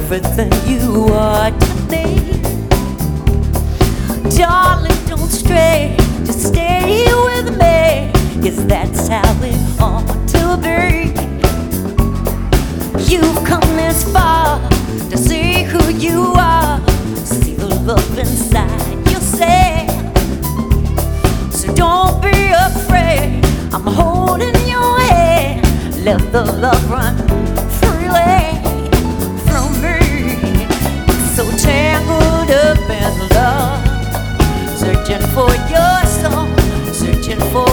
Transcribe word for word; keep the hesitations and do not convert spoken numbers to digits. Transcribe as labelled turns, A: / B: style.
A: everything you are to me. Darling, don't stray, just stay with me, 'cause that's how it ought to be. You've come this far to see who you are, see the love inside yourself. So don't be afraid, I'm holding your hand. Let the love